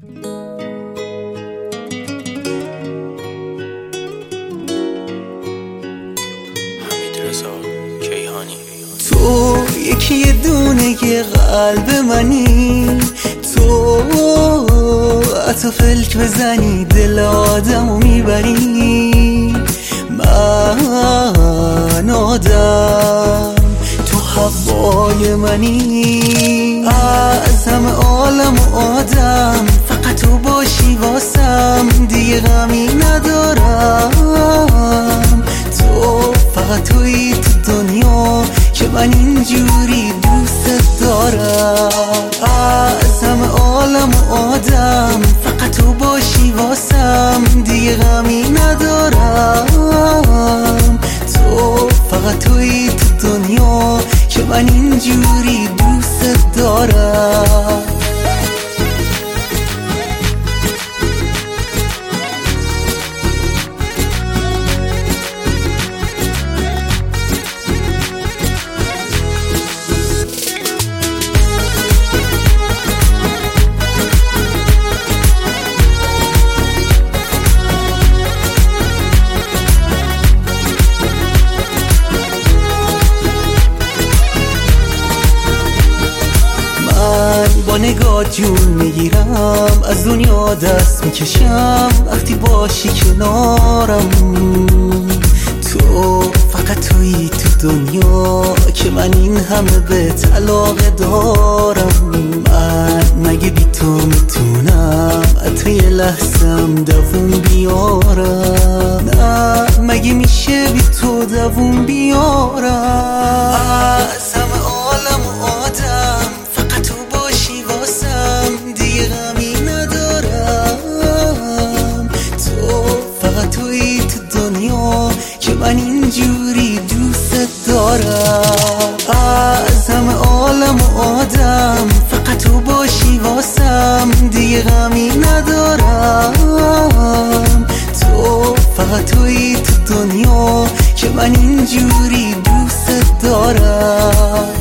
تو یکی دونه قلب منی، تو حتی فلک بزنی دل آدمو میبری. من آدم تو هوای منی، از همه عالم و آدم فقط تو باشی واسم، دیگه غمی ندارم. تو فقط تویی تو دنیا که من اینجوری دوست دارم. از همه عالم و آدم فقط تو باشی واسم، دیگه غمی ندارم. تو فقط تویی تو دنیا که من اینجوری دوست دارم. با نگاه جون میگیرم، از دنیا دست میکشم وقتی باشی کنارم. تو فقط تویی تو دنیا که من این همه به علاقه دارم. من مگه بی تو میتونم حتی یه لحظم دووم بیارم؟ نه مگه میشه بی تو دووم بیارم؟ از همه عالم و آدم فقط تو باشی واسم، دیگه غمی ندارم. تو فقط تویی تو دنیا که من اینجوری دوست دارم. از همه عالم و آدم فقط تو باشی واسم، دیگه غمی ندارم. تو فقط تویی تو دنیا که من اینجوری دوست دارم.